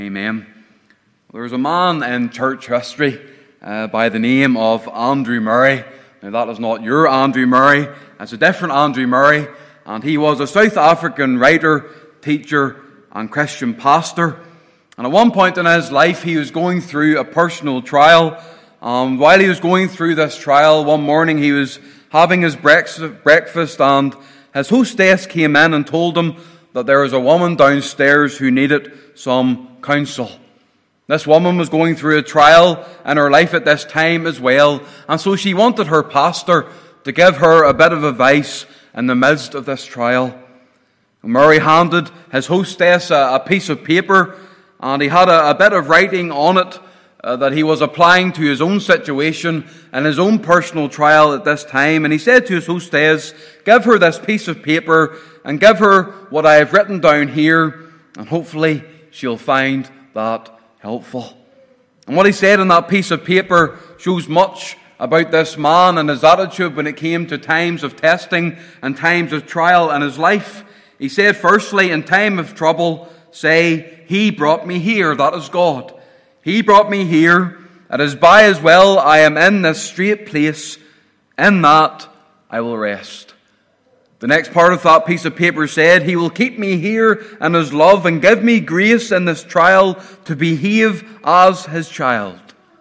Amen. There was a man in church history by the name of Andrew Murray. Now that is not your Andrew Murray, it's a different Andrew Murray, and he was a South African writer, teacher and Christian pastor. And at one point in his life he was going through a personal trial. While he was going through this trial, one morning he was having his breakfast, and his hostess came in and told him that there was a woman downstairs who needed some counsel. This woman was going through a trial in her life at this time as well, and so she wanted her pastor to give her a bit of advice in the midst of this trial. Murray handed his hostess a piece of paper, and he had a bit of writing on it that he was applying to his own situation and his own personal trial at this time. And he said to his hostess, "Give her this piece of paper and give her what I have written down here, and hopefully she'll find that helpful." And what he said on that piece of paper shows much about this man and his attitude when it came to times of testing and times of trial in his life. He said, firstly, in time of trouble, say, "He brought me here." That is God. He brought me here. It is by His will I am in this strait place. In that I will rest. The next part of that piece of paper said, "He will keep me here in His love and give me grace in this trial to behave as His child."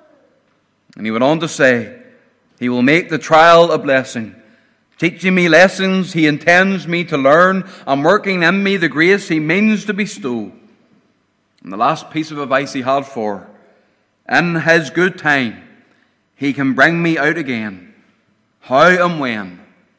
And he went on to say, "He will make the trial a blessing, teaching me lessons He intends me to learn and working in me the grace He means to bestow." And the last piece of advice he had for, in His good time, He can bring me out again. How and when,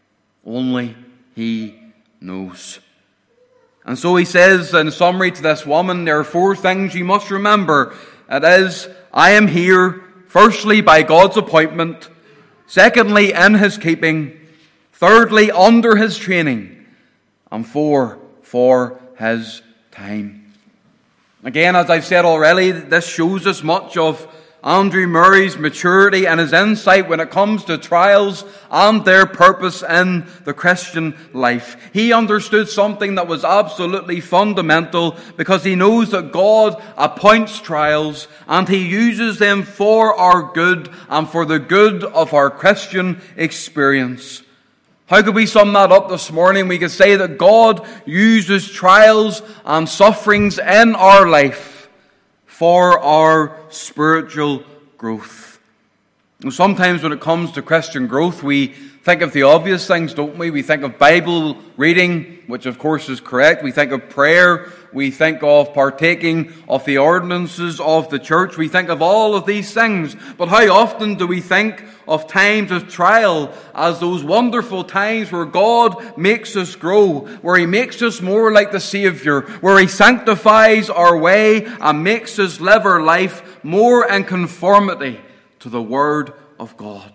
only He knows. And so he says in summary to this woman, there are 4 things you must remember. It is, I am here, firstly, by God's appointment. Secondly, in His keeping. Thirdly, under His training. And 4, for His time. Again, as I've said already, this shows us much of Andrew Murray's maturity and his insight when it comes to trials and their purpose in the Christian life. He understood something that was absolutely fundamental, because he knows that God appoints trials and He uses them for our good and for the good of our Christian experience. How could we sum that up this morning? We could say that God uses trials and sufferings in our life for our spiritual growth. And sometimes when it comes to Christian growth, we think of the obvious things, don't we? We think of Bible reading, which of course is correct. We think of prayer. We think of partaking of the ordinances of the church. We think of all of these things. But how often do we think of times of trial as those wonderful times where God makes us grow, where He makes us more like the Savior, where He sanctifies our way and makes us live our life more in conformity to the Word of God?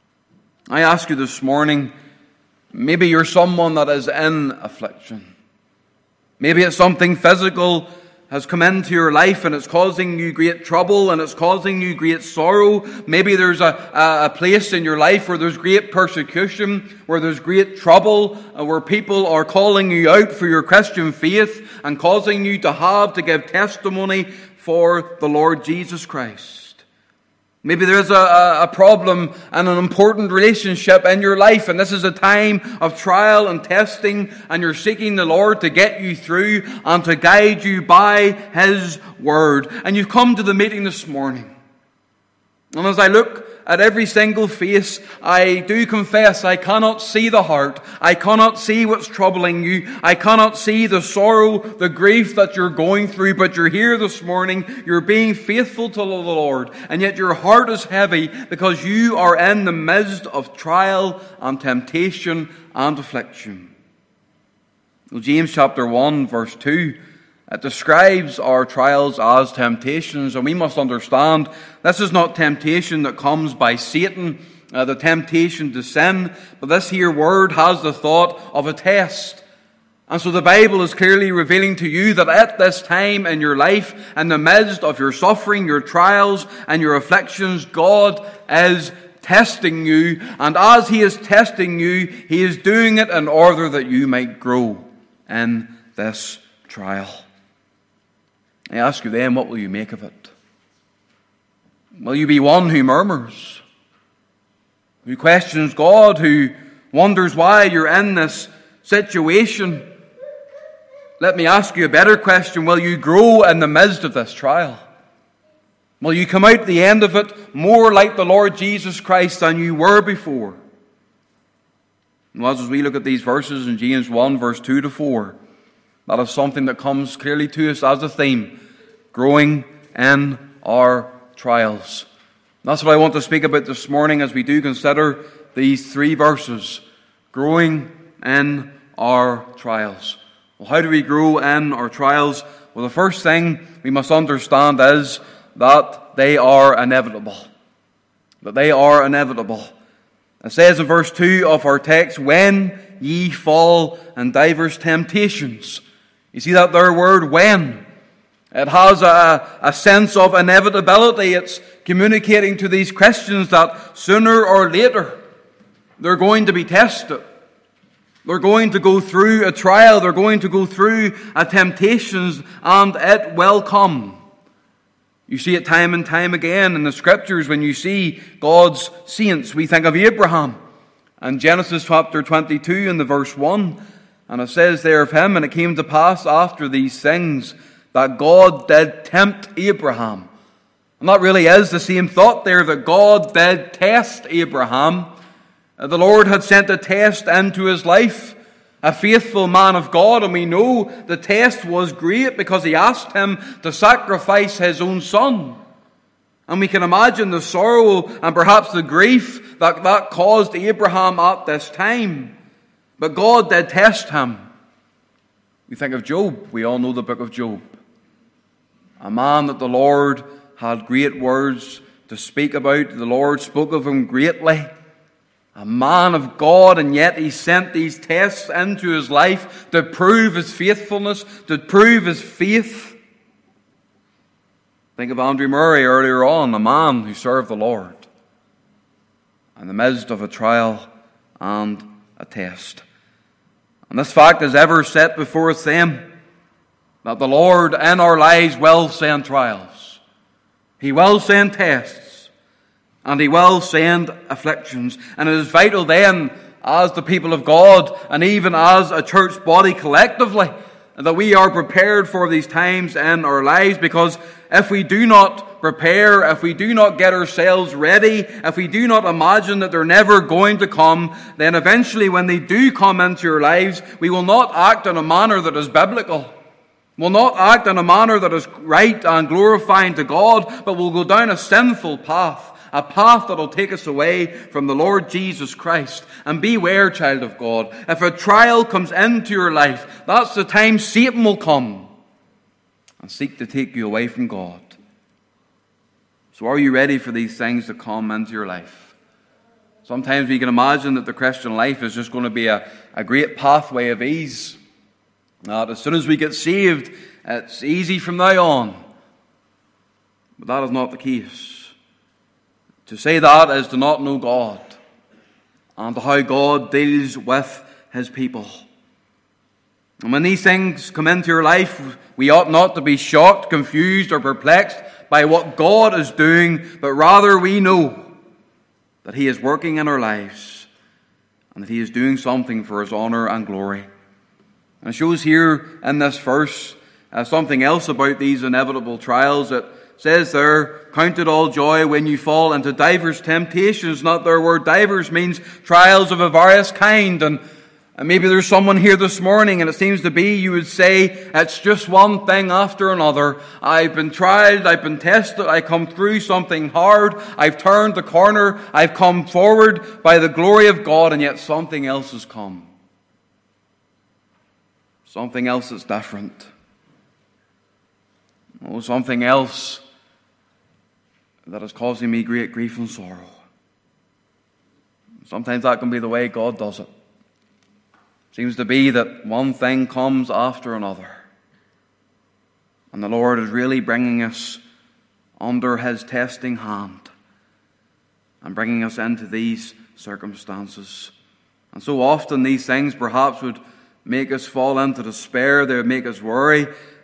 I ask you this morning, maybe you're someone that is in affliction. Maybe it's something physical has come into your life and it's causing you great trouble and it's causing you great sorrow. Maybe there's a place in your life where there's great persecution, where there's great trouble, where people are calling you out for your Christian faith and causing you to have to give testimony for the Lord Jesus Christ. Maybe there's a problem and an important relationship in your life, and this is a time of trial and testing, and you're seeking the Lord to get you through and to guide you by His Word. And you've come to the meeting this morning. And as I look at every single face, I do confess I cannot see the heart. I cannot see what's troubling you. I cannot see the sorrow, the grief that you're going through. But you're here this morning. You're being faithful to the Lord. And yet your heart is heavy because you are in the midst of trial and temptation and affliction. Well, James chapter 1 verse 2, it describes our trials as temptations, and we must understand this is not temptation that comes by Satan, the temptation to sin, but this here word has the thought of a test. And so the Bible is clearly revealing to you that at this time in your life, in the midst of your suffering, your trials, and your afflictions, God is testing you, and as He is testing you, He is doing it in order that you might grow in this trial. I ask you then, what will you make of it? Will you be one who murmurs, who questions God, who wonders why you're in this situation? Let me ask you a better question. Will you grow in the midst of this trial? Will you come out at the end of it more like the Lord Jesus Christ than you were before? And as we look at these verses in James 1, verse 2 to 4, that is something that comes clearly to us as a theme, growing in our trials. That's what I want to speak about this morning as we do consider these three verses, growing in our trials. Well, how do we grow in our trials? Well, the first thing we must understand is that they are inevitable. That they are inevitable. It says in verse 2 of our text, when ye fall in divers temptations. You see that there word, when? It has a sense of inevitability. It's communicating to these Christians that sooner or later they're going to be tested. They're going to go through a trial. They're going to go through a temptations, and it will come. You see it time and time again in the Scriptures. When you see God's saints, we think of Abraham in Genesis chapter 22 and the verse 1. And it says there of him, and it came to pass after these things that God did tempt Abraham. And that really is the same thought there, that God did test Abraham. The Lord had sent a test into his life, a faithful man of God, and we know the test was great because he asked him to sacrifice his own son. And we can imagine the sorrow and perhaps the grief that caused Abraham at this time. But God did test him. We think of Job. We all know the book of Job. A man that the Lord had great words to speak about. The Lord spoke of him greatly. A man of God, and yet he sent these tests into his life to prove his faithfulness, to prove his faith. Think of Andrew Murray earlier on, a man who served the Lord in the midst of a trial and a test. And this fact is ever set before us then, that the Lord in our lives will send trials. He will send tests. And he will send afflictions. And it is vital then, as the people of God, and even as a church body collectively, that we are prepared for these times in our lives. Because if we do not prepare, if we do not get ourselves ready, if we do not imagine that they're never going to come, then eventually when they do come into your lives, we will not act in a manner that is biblical. We'll not act in a manner that is right and glorifying to God, but we'll go down a sinful path. A path that will take us away from the Lord Jesus Christ. And beware, child of God, if a trial comes into your life, that's the time Satan will come and seek to take you away from God. So are you ready for these things to come into your life? Sometimes we can imagine that the Christian life is just going to be a great pathway of ease. That as soon as we get saved, it's easy from now on. But that is not the case. To say that is to not know God and how God deals with his people. And when these things come into your life, we ought not to be shocked, confused, or perplexed by what God is doing, but rather we know that he is working in our lives and that he is doing something for his honor and glory. And it shows here in this verse something else about these inevitable trials. It says there, count it all joy when you fall into divers temptations. Not their word divers means trials of a various kind. And maybe there's someone here this morning, and it seems to be, you would say, it's just one thing after another. I've been tried, I've been tested, I come through something hard, I've turned the corner, I've come forward by the glory of God, and yet something else has come. Something else that's different. Oh, something else that is causing me great grief and sorrow. Sometimes that can be the way God does it. Seems to be that one thing comes after another. And the Lord is really bringing us under his testing hand and bringing us into these circumstances. And so often these things perhaps would make us fall into despair. They would make us worry.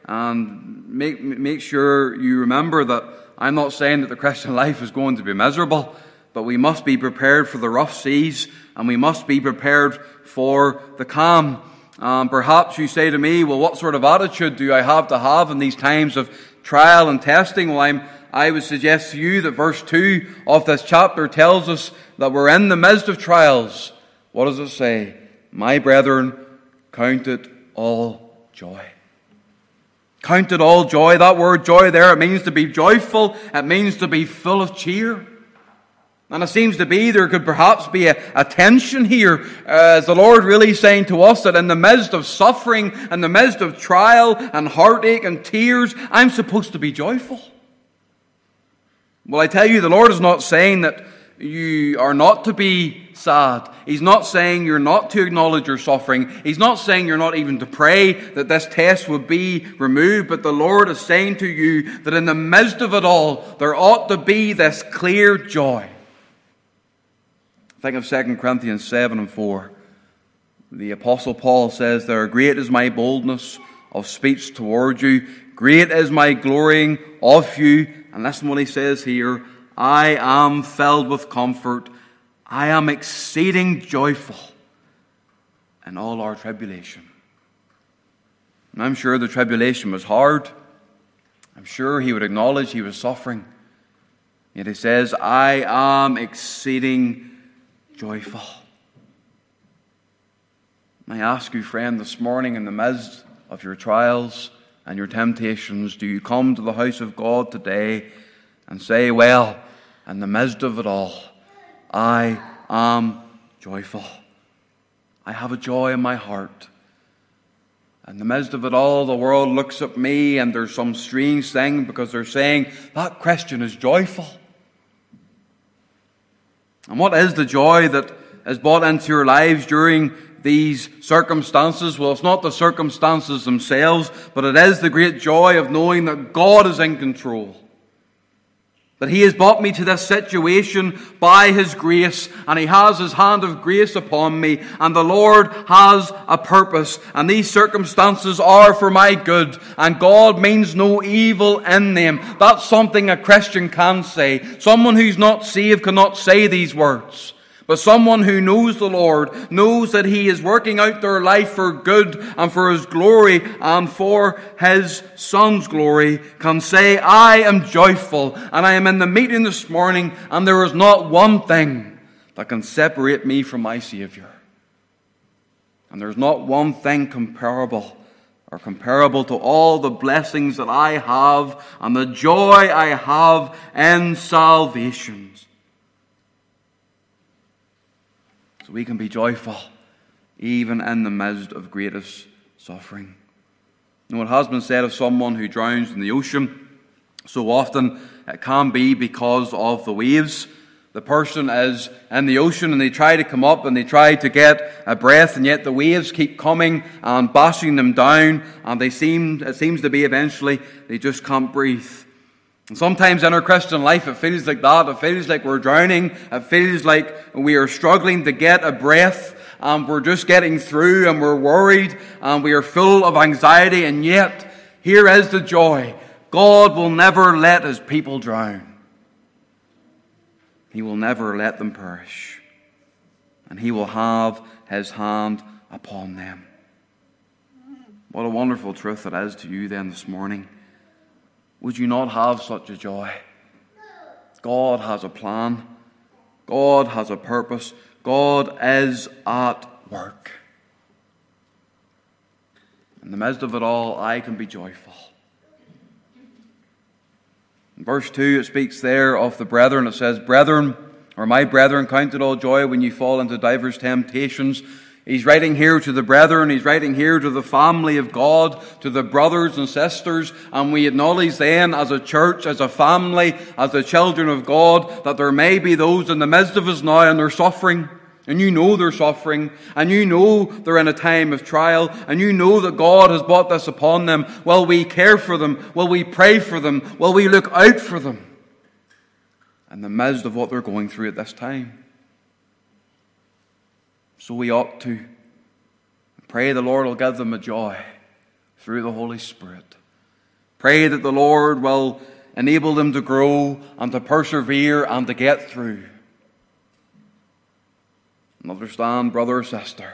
And make sure you remember that I'm not saying that the Christian life is going to be miserable, but we must be prepared for the rough seas, and we must be prepared for the calm. Perhaps you say to me, well, what sort of attitude do I have to have in these times of trial and testing? Well, I would suggest to you that verse 2 of this chapter tells us that we're in the midst of trials. What does it say? My brethren, count it all joy. Count it all joy. That word joy there, it means to be joyful. It means to be full of cheer. And it seems to be there could perhaps be a tension here. Is the Lord really saying to us that in the midst of suffering, in the midst of trial and heartache and tears, I'm supposed to be joyful? Well, I tell you, the Lord is not saying that you are not to be sad. He's not saying you're not to acknowledge your suffering. He's not saying you're not even to pray that this test would be removed. But the Lord is saying to you that in the midst of it all, there ought to be this clear joy. Think of 2 Corinthians 7 and 4. The Apostle Paul says there, great is my boldness of speech toward you. Great is my glorying of you. And listen what he says here. I am filled with comfort. I am exceeding joyful in all our tribulation. And I'm sure the tribulation was hard. I'm sure he would acknowledge he was suffering. Yet he says, I am exceeding joyful. I ask you, friend, this morning in the midst of your trials and your temptations, do you come to the house of God today and say, well, in the midst of it all, I am joyful. I have a joy in my heart. In the midst of it all, the world looks at me and there's some strange thing because they're saying, that Christian is joyful. And what is the joy that is brought into your lives during these circumstances? Well, it's not the circumstances themselves, but it is the great joy of knowing that God is in control. That He has brought me to this situation by His grace, and He has His hand of grace upon me, and the Lord has a purpose, and these circumstances are for my good, and God means no evil in them. That's something a Christian can say. Someone who's not saved cannot say these words. But someone who knows the Lord knows that He is working out their life for good and for His glory and for His Son's glory can say, I am joyful and I am in the meeting this morning and there is not one thing that can separate me from my Savior. And there's not one thing comparable to all the blessings that I have and the joy I have in salvation. So we can be joyful even in the midst of greatest suffering. And what has been said of someone who drowns in the ocean, so often it can be because of the waves. The person is in the ocean and they try to come up and they try to get a breath, and yet the waves keep coming and bashing them down, and it seems to be eventually they just can't breathe. And sometimes in our Christian life it feels like that. It feels like we're drowning. It feels like we are struggling to get a breath, and we're just getting through, and we're worried, and we are full of anxiety. And yet, here is the joy. God will never let His people drown. He will never let them perish. And He will have His hand upon them. What a wonderful truth it is to you then this morning. Would you not have such a joy? God has a plan. God has a purpose. God is at work. In the midst of it all, I can be joyful. In verse 2, it speaks there of the brethren. It says, brethren, or my brethren, count it all joy when you fall into divers temptations. He's writing here to the brethren, he's writing here to the family of God, to the brothers and sisters, and we acknowledge then as a church, as a family, as the children of God, that there may be those in the midst of us now and they're suffering, and you know they're suffering, and you know they're in a time of trial, and you know that God has brought this upon them. Will we care for them? Will we pray for them? Will we look out for them in the midst of what they're going through at this time? So we ought to pray the Lord will give them a joy through the Holy Spirit Pray that the Lord will enable them to grow and to persevere and to get through. And understand, brother or sister,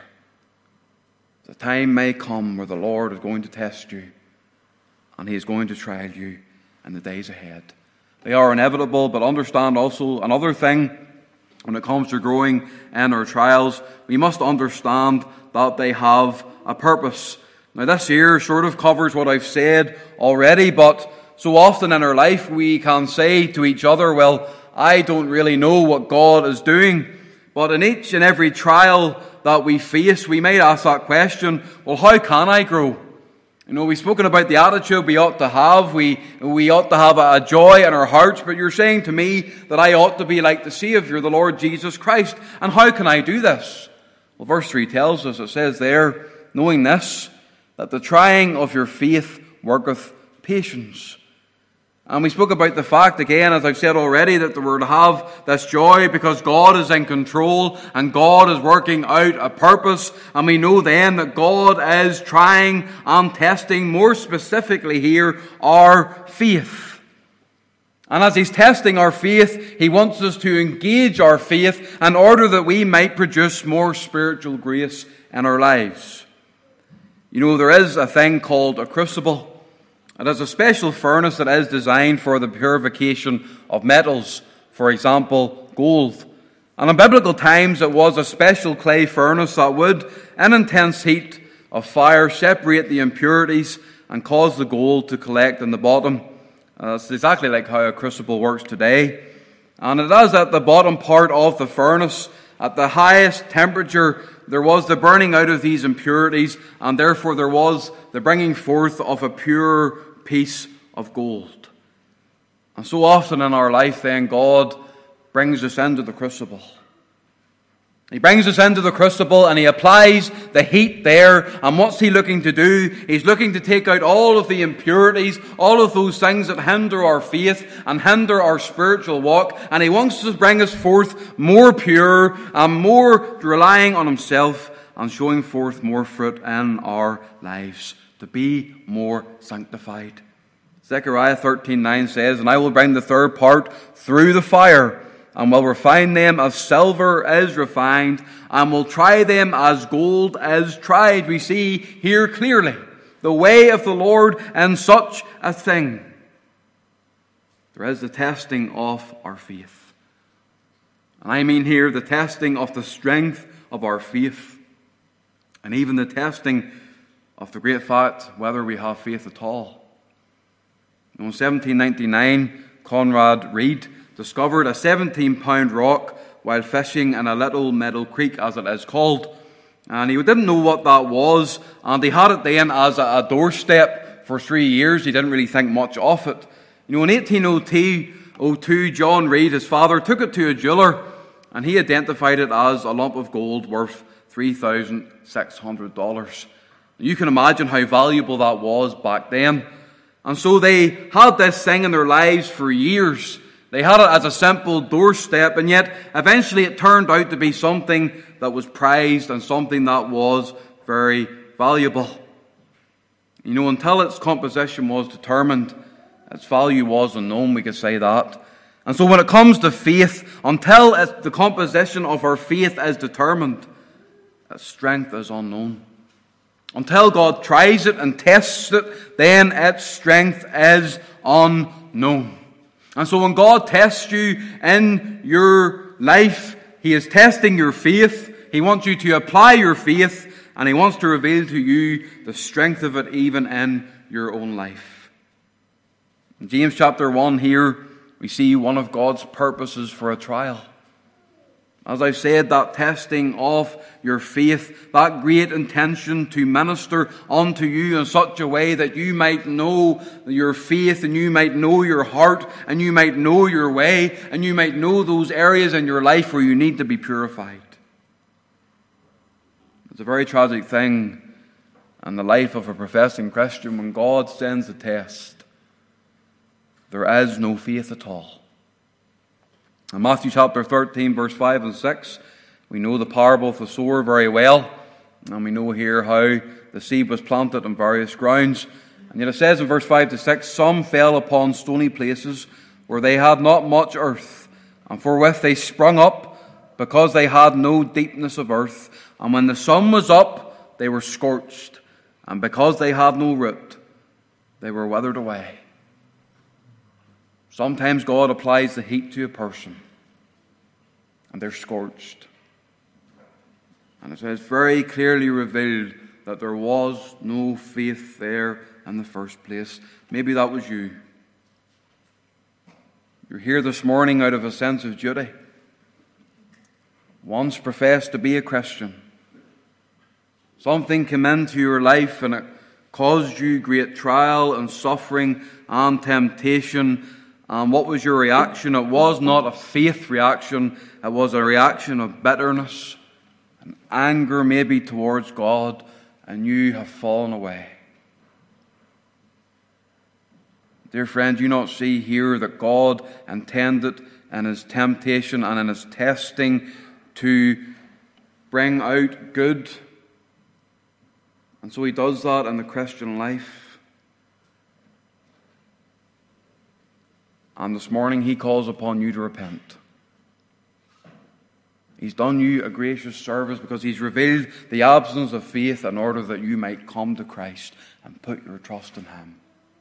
the time may come where the Lord is going to test you and He is going to trial you in the days ahead. They are inevitable, but understand also another thing when it comes to growing in our trials. We must understand that they have a purpose. Now this here sort of covers what I've said already, but so often in our life we can say to each other, well, I don't really know what God is doing. But in each and every trial that we face, we might ask that question, well, how can I grow? You know, we've spoken about the attitude we ought to have. We ought to have a joy in our hearts, but you're saying to me that I ought to be like the Savior, the Lord Jesus Christ. And how can I do this? Well, verse 3 tells us, it says there, knowing this, that the trying of your faith worketh patience. And we spoke about the fact, again, as I've said already, that we're to have this joy because God is in control and God is working out a purpose. And we know then that God is trying and testing, more specifically here, our faith. And as He's testing our faith, He wants us to engage our faith in order that we might produce more spiritual grace in our lives. You know, there is a thing called a crucible. It is a special furnace that is designed for the purification of metals, for example, gold. And in biblical times, it was a special clay furnace that would, in intense heat of fire, separate the impurities and cause the gold to collect in the bottom. It's exactly like how a crucible works today. And it is at the bottom part of the furnace, at the highest temperature, there was the burning out of these impurities, and therefore there was the bringing forth of a pure piece of gold. And so often in our life then, God brings us into the crucible. He brings us into the crucible and He applies the heat there. And what's He looking to do? He's looking to take out all of the impurities, all of those things that hinder our faith and hinder our spiritual walk. And He wants to bring us forth more pure and more relying on Himself and showing forth more fruit in our lives, to be more sanctified. Zechariah 13:9 says, and I will bring the third part through the fire, and will refine them as silver is refined, and will try them as gold is tried. We see here clearly the way of the Lord in such a thing. There is the testing of our faith. And I mean here the testing of the strength of our faith, and even the testing of the great fact whether we have faith at all. In 1799, Conrad Reed discovered a 17-pound rock while fishing in a little meadow creek, as it is called. And he didn't know what that was, and he had it then as a doorstep for 3 years. He didn't really think much of it. You know, in 1802, John Reed, his father, took it to a jeweler, and he identified it as a lump of gold worth $3,600. You can imagine how valuable that was back then. And so they had this thing in their lives for years. They had it as a simple doorstep, and yet eventually it turned out to be something that was prized and something that was very valuable. You know, until its composition was determined, its value was unknown, we could say that. And so when it comes to faith, until the composition of our faith is determined, its strength is unknown. Until God tries it and tests it, then its strength is unknown. And so when God tests you in your life, He is testing your faith. He wants you to apply your faith, and He wants to reveal to you the strength of it even in your own life. In James chapter 1 here, we see one of God's purposes for a trial. As I've said, that testing of your faith, that great intention to minister unto you in such a way that you might know your faith and you might know your heart and you might know your way and you might know those areas in your life where you need to be purified. It's a very tragic thing in the life of a professing Christian when God sends a test. There is no faith at all. In Matthew chapter 13, verse 5 and 6, we know the parable of the sower very well. And we know here how the seed was planted on various grounds. And yet it says in verse 5 to 6, some fell upon stony places where they had not much earth, and forthwith they sprung up, because they had no deepness of earth. And when the sun was up, they were scorched, and because they had no root, they were withered away. Sometimes God applies the heat to a person, and they're scorched. And it says very clearly revealed that there was no faith there in the first place. Maybe that was you. You're here this morning out of a sense of duty. Once professed to be a Christian. Something came into your life and it caused you great trial and suffering and temptation. And what was your reaction? It was not a faith reaction. It was a reaction of bitterness and anger maybe towards God, and you have fallen away. Dear friend, do you not see here that God intended in His temptation and in His testing to bring out good? And so He does that in the Christian life. And this morning He calls upon you to repent. He's done you a gracious service because He's revealed the absence of faith in order that you might come to Christ and put your trust in Him.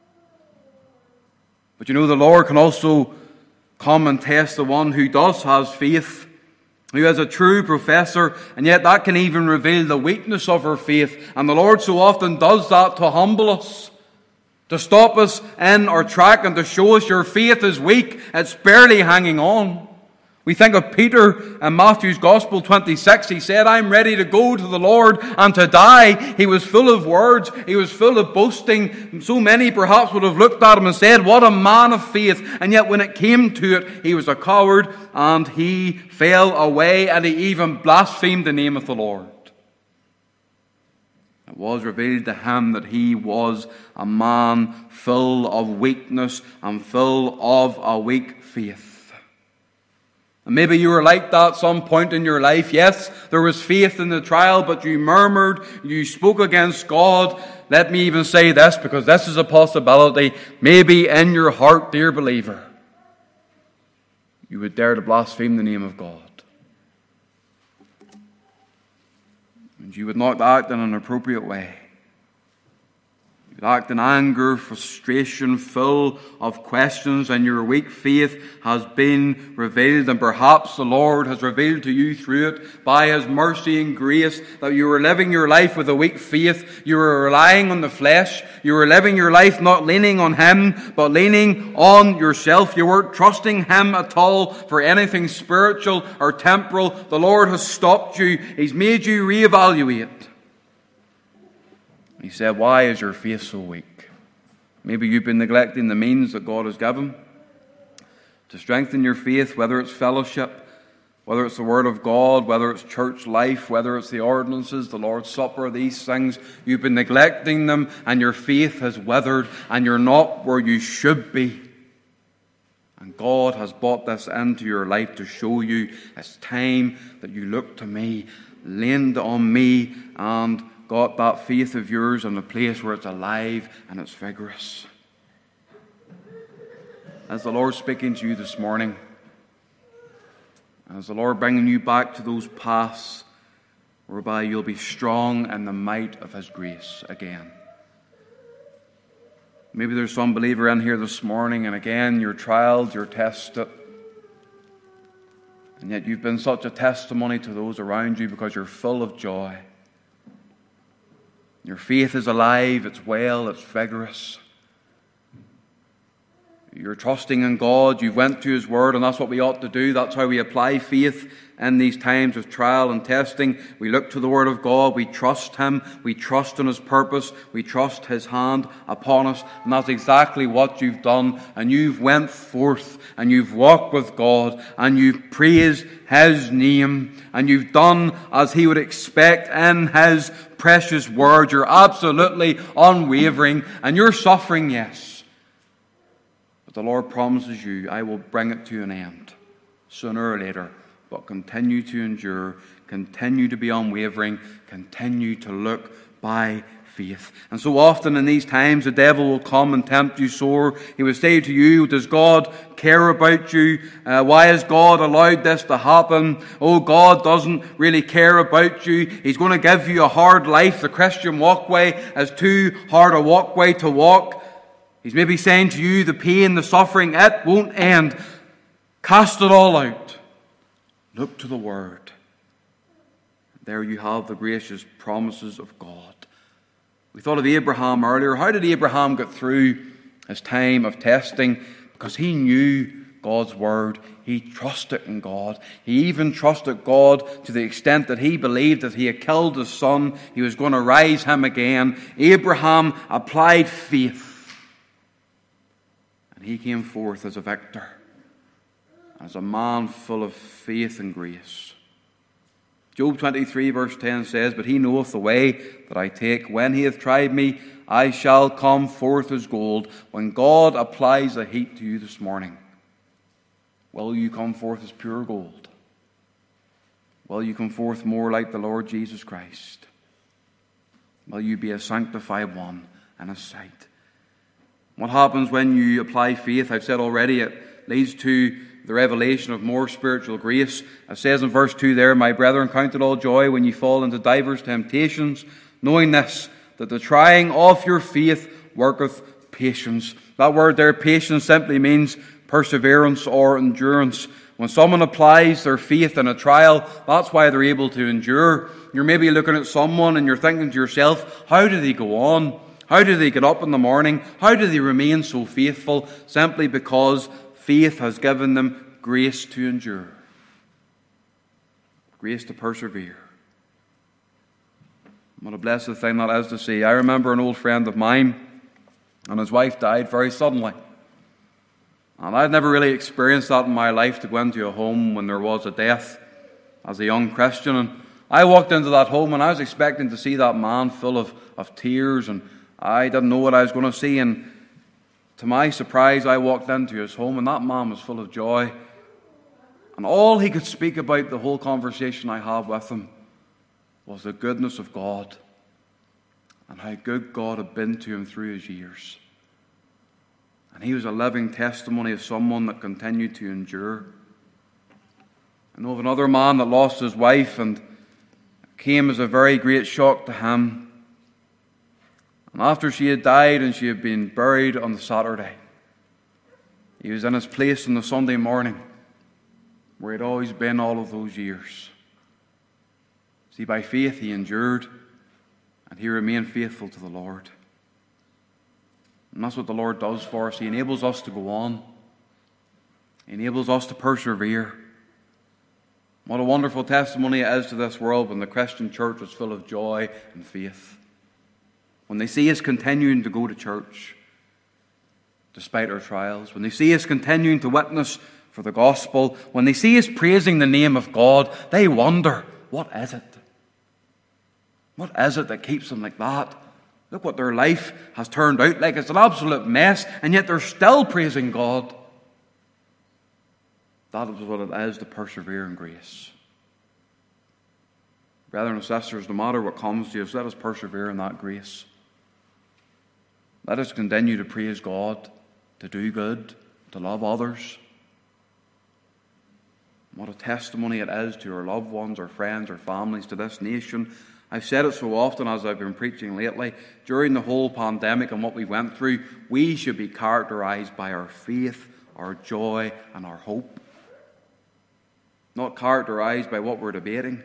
But you know, the Lord can also come and test the one who does have faith, who is a true professor, and yet that can even reveal the weakness of our faith. And the Lord so often does that to humble us, to stop us in our track and to show us your faith is weak, it's barely hanging on. We think of Peter in Matthew's Gospel 26. He said, I'm ready to go to the Lord and to die. He was full of words. He was full of boasting. So many perhaps would have looked at him and said, what a man of faith. And yet when it came to it, he was a coward and he fell away and he even blasphemed the name of the Lord. It was revealed to him that he was a man full of weakness and full of a weak faith. And maybe you were like that at some point in your life. Yes, there was faith in the trial, but you murmured, you spoke against God. Let me even say this, because this is a possibility. Maybe in your heart, dear believer, you would dare to blaspheme the name of God. And you would not act in an appropriate way. You would act in anger, frustration, full of questions, and your weak faith has been revealed. And perhaps the Lord has revealed to you through it by His mercy and grace that you were living your life with a weak faith. You were relying on the flesh. You were living your life not leaning on Him, but leaning on yourself. You weren't trusting Him at all for anything spiritual or temporal. The Lord has stopped you. He's made you reevaluate. He said, why is your faith so weak? Maybe you've been neglecting the means that God has given to strengthen your faith, whether it's fellowship, whether it's the Word of God, whether it's church life, whether it's the ordinances, the Lord's Supper, these things. You've been neglecting them and your faith has withered and you're not where you should be. And God has brought this into your life to show you it's time that you look to me, leaned on me, and got that faith of yours in a place where it's alive and it's vigorous. As the Lord speaking to you this morning, as the Lord bringing you back to those paths whereby you'll be strong in the might of His grace again. Maybe there's some believer in here this morning, and again, you're trialed, you're tested, and yet you've been such a testimony to those around you because you're full of joy. Your faith is alive, it's well, it's vigorous. You're trusting in God, you've went to His Word, and that's what we ought to do. That's how we apply faith in these times of trial and testing. We look to the Word of God, we trust Him, we trust in His purpose, we trust His hand upon us, and that's exactly what you've done. And you've went forth, and you've walked with God, and you've praised His name, and you've done as He would expect in His precious Word. You're absolutely unwavering, and you're suffering, yes. But the Lord promises you, I will bring it to an end, sooner or later. But continue to endure, continue to be unwavering, continue to look by faith. And so often in these times, the devil will come and tempt you sore. He will say to you, does God care about you? Why has God allowed this to happen? Oh, God doesn't really care about you. He's going to give you a hard life. The Christian walkway is too hard a walkway to walk. He's maybe saying to you, the pain, the suffering, it won't end. Cast it all out. Look to the Word. There you have the gracious promises of God. We thought of Abraham earlier. How did Abraham get through his time of testing? Because he knew God's Word. He trusted in God. He even trusted God to the extent that he believed that he had killed his son, he was going to rise him again. Abraham applied faith. And he came forth as a victor, as a man full of faith and grace. Job 23 verse 10 says, but he knoweth the way that I take. When he hath tried me, I shall come forth as gold. When God applies the heat to you this morning, will you come forth as pure gold? Will you come forth more like the Lord Jesus Christ? Will you be a sanctified one in His sight? What happens when you apply faith? I've said already, it leads to the revelation of more spiritual grace. It says in verse 2 there, my brethren, count it all joy when you fall into divers temptations, knowing this, that the trying of your faith worketh patience. That word there, patience, simply means perseverance or endurance. When someone applies their faith in a trial, that's why they're able to endure. You're maybe looking at someone and you're thinking to yourself, how do they go on? How do they get up in the morning? How do they remain so faithful? Simply because faith has given them grace to endure, grace to persevere. What a blessed thing that is to see. I remember an old friend of mine, and his wife died very suddenly. And I'd never really experienced that in my life, to go into a home when there was a death as a young Christian. And I walked into that home and I was expecting to see that man full of tears, and I didn't know what I was going to see. And to my surprise, I walked into his home and that man was full of joy. And all he could speak about the whole conversation I had with him was the goodness of God and how good God had been to him through his years. And he was a living testimony of someone that continued to endure. I know of another man that lost his wife, and it came as a very great shock to him. And after she had died and she had been buried on the Saturday, he was in his place on the Sunday morning where he'd always been all of those years. See, by faith he endured and he remained faithful to the Lord. And that's what the Lord does for us. He enables us to go on. He enables us to persevere. What a wonderful testimony it is to this world when the Christian church is full of joy and faith. When they see us continuing to go to church despite our trials, when they see us continuing to witness for the gospel, when they see us praising the name of God, they wonder, what is it? What is it that keeps them like that? Look what their life has turned out like. It's an absolute mess, and yet they're still praising God. That is what it is to persevere in grace. Brethren and sisters, no matter what comes to us, let us persevere in that grace. Let us continue to praise God, to do good, to love others. What a testimony it is to our loved ones, our friends, our families, to this nation. I've said it so often as I've been preaching lately. During the whole pandemic and what we went through, we should be characterized by our faith, our joy, and our hope. Not characterized by what we're debating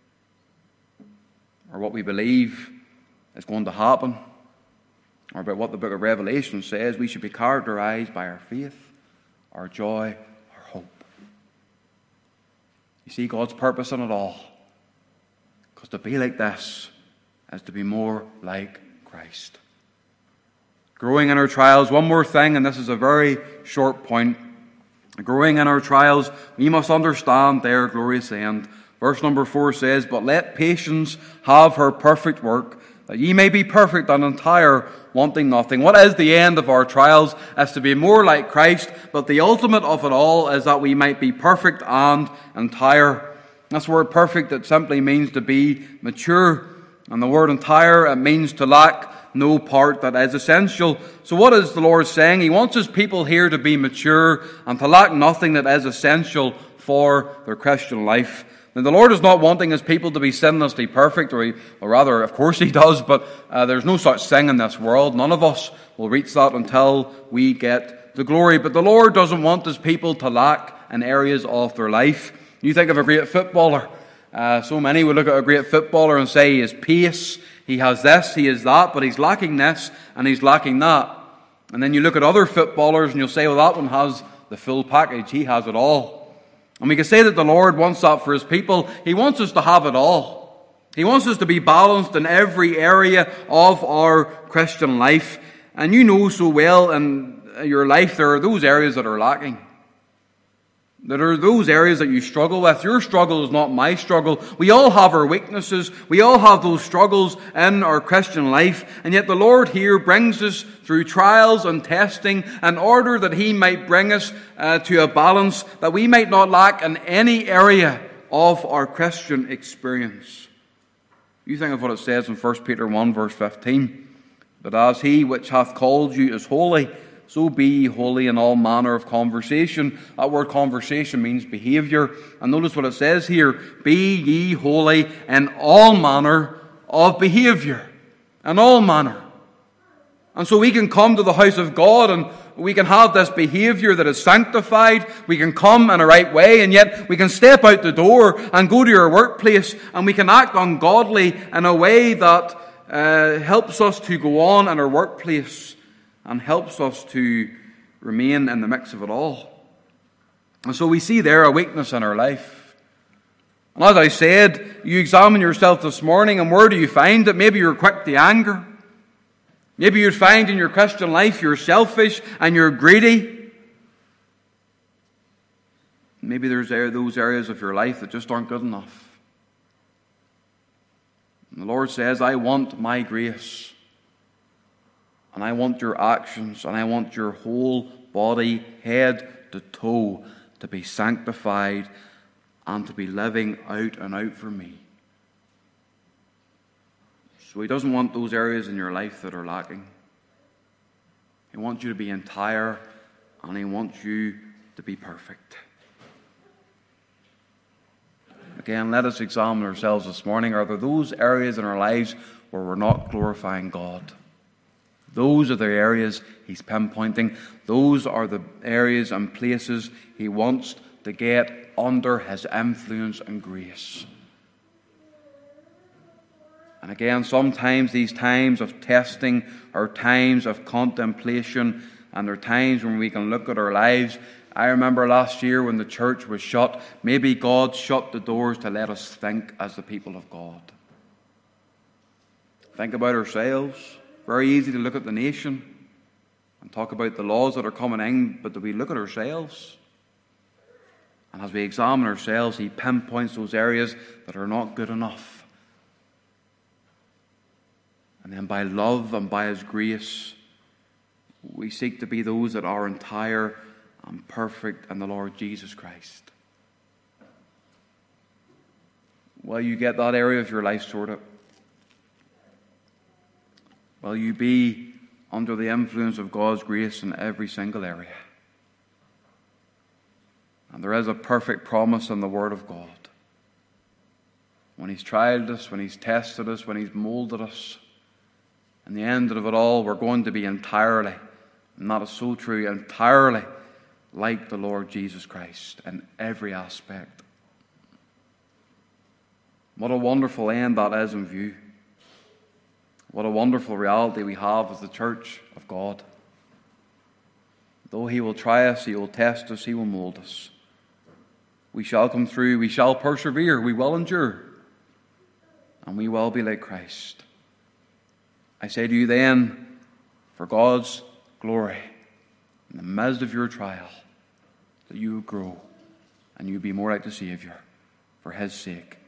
or what we believe is going to happen, or about what the book of Revelation says. We should be characterized by our faith, our joy, our hope. You see God's purpose in it all. Because to be like this is to be more like Christ. Growing in our trials, one more thing, and this is a very short point. Growing in our trials, we must understand their glorious end. Verse number 4 says, but let patience have her perfect work, that ye may be perfect and entire, wanting nothing. What is the end of our trials? Is to be more like Christ, but the ultimate of it all is that we might be perfect and entire. That's the word perfect. That simply means to be mature. And the word entire, it means to lack no part that is essential. So what is the Lord saying? He wants his people here to be mature and to lack nothing that is essential for their Christian life. Now, the Lord is not wanting his people to be sinlessly perfect, or rather, of course he does, but there's no such thing in this world. None of us will reach that until we get the glory. But the Lord doesn't want his people to lack in areas of their life. You think of a great footballer. So many would look at a great footballer and say he has pace, he has this, he has that, but he's lacking this and he's lacking that. And then you look at other footballers and you'll say, well, that one has the full package, he has it all. And we can say that the Lord wants that for his people. He wants us to have it all. He wants us to be balanced in every area of our Christian life. And you know so well in your life there are those areas that are lacking. There are those areas that you struggle with. Your struggle is not my struggle. We all have our weaknesses. We all have those struggles in our Christian life. And yet the Lord here brings us through trials and testing in order that he might bring us to a balance, that we might not lack in any area of our Christian experience. You think of what it says in 1 Peter 1 verse 15. But as he which hath called you is holy, so be ye holy in all manner of conversation. That word conversation means behavior. And notice what it says here. Be ye holy in all manner of behavior. In all manner. And so we can come to the house of God and we can have this behavior that is sanctified. We can come in a right way, and yet we can step out the door and go to our workplace and we can act ungodly in a way that helps us to go on in our workplace and helps us to remain in the mix of it all. And so we see there a weakness in our life. And as I said, you examine yourself this morning, and where do you find it? Maybe you're quick to anger. Maybe you'd find in your Christian life you're selfish and you're greedy. Maybe there's those areas of your life that just aren't good enough. And the Lord says, I want my grace. And I want your actions, and I want your whole body, head to toe, to be sanctified and to be living out and out for me. So he doesn't want those areas in your life that are lacking. He wants you to be entire, and he wants you to be perfect. Again, let us examine ourselves this morning. Are there those areas in our lives where we're not glorifying God? Those are the areas he's pinpointing. Those are the areas and places he wants to get under his influence and grace. And again, sometimes these times of testing are times of contemplation, and they're times when we can look at our lives. I remember last year when the church was shut, maybe God shut the doors to let us think as the people of God. Think about ourselves. Very easy to look at the nation and talk about the laws that are coming in, but do we look at ourselves? And as we examine ourselves, he pinpoints those areas that are not good enough. And then by love and by his grace, we seek to be those that are entire and perfect in the Lord Jesus Christ. Will you get that area of your life sorted? Will you be under the influence of God's grace in every single area? And there is a perfect promise in the Word of God. When he's tried us, when he's tested us, when he's molded us, in the end of it all, we're going to be entirely, and that is so true, entirely like the Lord Jesus Christ in every aspect. What a wonderful end that is in view. What a wonderful reality we have as the church of God. Though he will try us, he will test us, he will mold us. We shall come through, we shall persevere, we will endure, and we will be like Christ. I say to you then, for God's glory, in the midst of your trial, that you grow and you be more like the Savior for his sake.